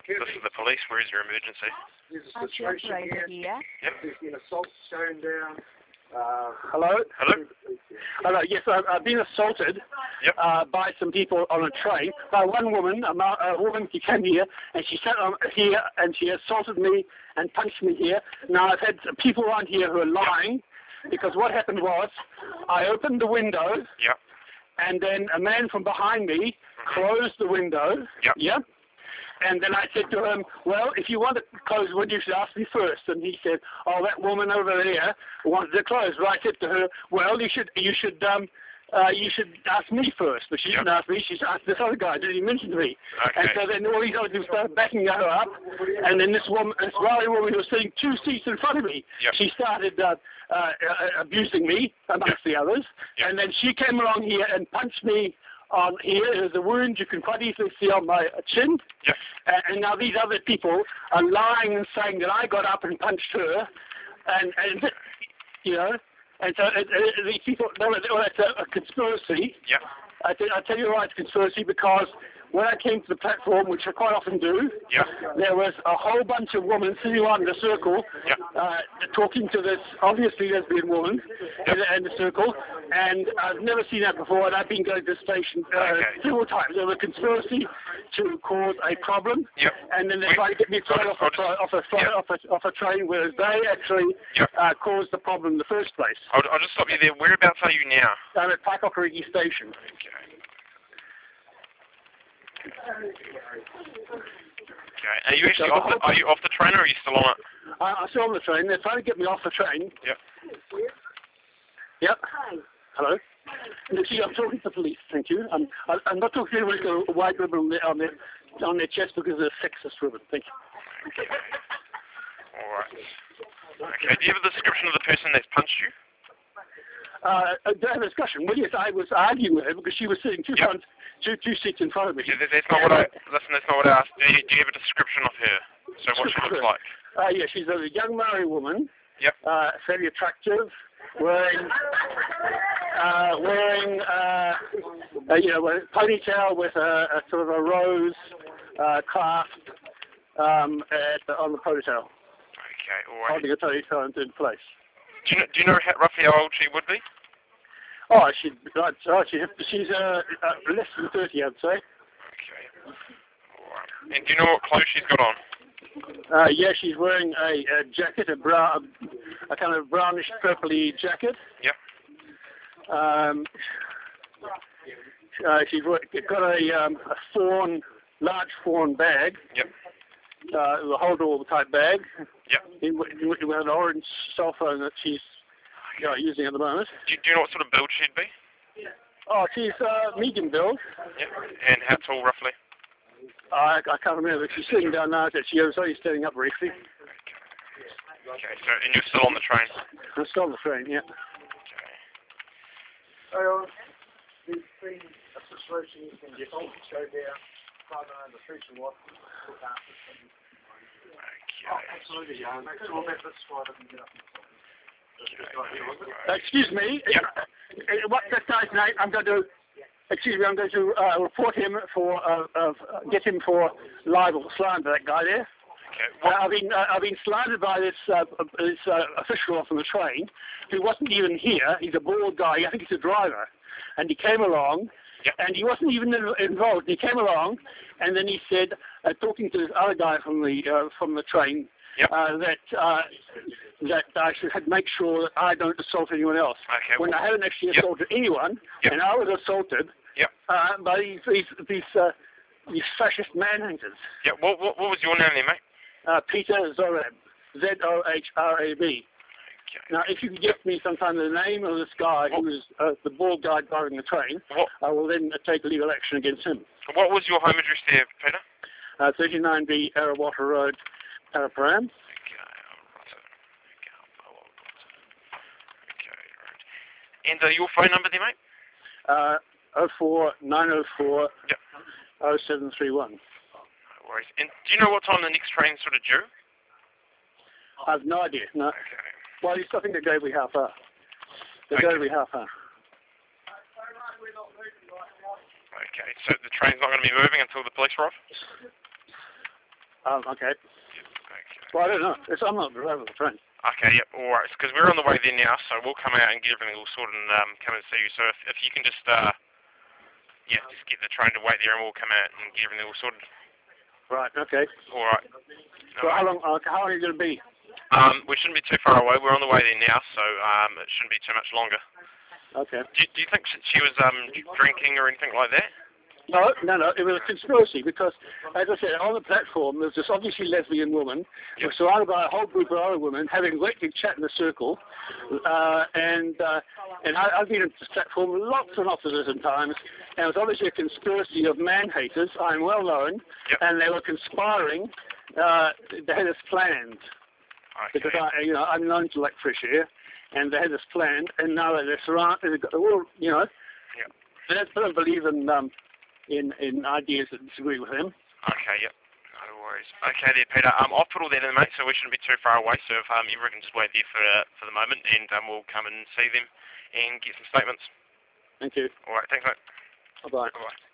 This is the police. Where is your emergency? There's a situation here. Yep. There's been assaults going down. Hello? Hello? Hello, yes, I've been assaulted by some people on a train. By one woman, a woman, she came here, and she sat on here, and she assaulted me and punched me here. Now, I've had people around here who are lying, because what happened was, I opened the window, and then a man from behind me closed the window, and then I said to him, well, if you want to close the window, you should ask me first. And he said, oh, that woman over there wanted to close. But I said to her, well, you should ask me first. But she didn't ask me. She asked this other guy. Did he mention to me? Okay. And so then all these other people started backing her up. And then this woman, this rowdy woman who was sitting 2 seats in front of me, she started abusing me amongst the others. And then she came along here and punched me on here. There's a wound you can quite easily see on my chin. And now these other people are lying and saying that I got up and punched her, and you know, and so these people, no, it's a conspiracy. I tell you why it's a conspiracy, because when I came to the platform, which I quite often do, there was a whole bunch of women sitting around in a circle, talking to this obviously lesbian woman in the circle, and I've never seen that before, and I've been going to the station several times. There was a conspiracy to cause a problem, and then they tried to get me thrown off a train, whereas they actually caused the problem in the first place. I'll just stop you there. Whereabouts are you now? I'm at Paikokariki Station. Okay. Are you actually are you off the train, or are you still on it? I'm still on the train. They're trying to get me off the train. Hello. See, I'm talking to the police. Thank you. I'm not talking to anyone with a white ribbon on their chest because of a sexist ribbon. Thank you. Okay. All right. Okay. Do you have a description of the person that's punched you? I have a discussion. Well, yes, I was arguing with her because she was sitting two seats in front of me. That's not what I asked. Do you have a description of her? So what she looks like? Yeah, she's a young Maori woman. Yep. Fairly attractive, wearing a ponytail with a sort of a rose clasp on the ponytail. Okay, all right. Holding a ponytail in place. Do you know roughly how old she would be? Oh, she's less than 30, I'd say. Okay. All right. And do you know what clothes she's got on? Yeah, she's wearing a jacket, a kind of brownish purpley jacket. Yep. She's got a large fawn bag. Yep. The hold-all type bag. Yep. With an orange cell phone that she's using at the moment. Do you know what sort of build she'd be? Oh, she's medium build. Yep. And how tall, roughly? I can't remember. She's sitting down now. She was only standing up briefly. Okay. So, and you're still on the train? I'm still on the train, yeah. Okay. There's been a situation you can go down. The streets and what? Absolutely, yeah. Excuse me. What's that guy's name? I'm going to report him for get him for libel, slander. That guy there. Okay. I've been slandered by this official off on the train who wasn't even here. He's a bald guy. I think he's a driver, and he came along. And he wasn't even involved. He came along, and then he said, talking to this other guy from the train, that I should make sure that I don't assault anyone else. Okay. When I haven't actually assaulted anyone, and I was assaulted by these fascist man-hunters. Yeah. What was your name, mate? Peter Zorab, Zohrab. Now, if you can get me sometime the name of this guy who was the bald guy driving the train, I will then take legal action against him. What was your home address there, Peter? 39B Arawatta Road, Paraparam. Okay, and your phone number there, mate? 04904 0731. No worries. And do you know what time the next train's sort of due? I have no idea, no. Okay. Well, I think they gave me half hour. Okay, so the train's not going to be moving until the police are off? Okay. Yep, okay. Well, I don't know. I'm not the driver of the train. Okay, yep, alright, because we're on the way there now, so we'll come out and get everything all sorted and come and see you. So if you can just, just get the train to wait there and we'll come out and get everything all sorted. Right, okay. Alright. So how long are you going to be? We shouldn't be too far away. We're on the way there now, so it shouldn't be too much longer. Okay. Do you think she was drinking or anything like that? No. It was a conspiracy because, as I said, on the platform there's this obviously lesbian woman, Yep. surrounded by a whole group of other women having a great big chat in a circle, and I've been on this platform lots and lots of different times, and it was obviously a conspiracy of man-haters. I'm well known, Yep. and they were conspiring. They had this planned because I'm known to like fresh air, and they had this planned, and now they're surrounded. They've got all, Yep. they don't believe in ideas that disagree with them. Okay, yep. No worries. Okay there, Peter. I'll put all that in, mate, so we shouldn't be too far away. So if everyone can just wait there for the moment, and we'll come and see them and get some statements. Thank you. All right, thanks, mate. Bye-bye. Bye-bye.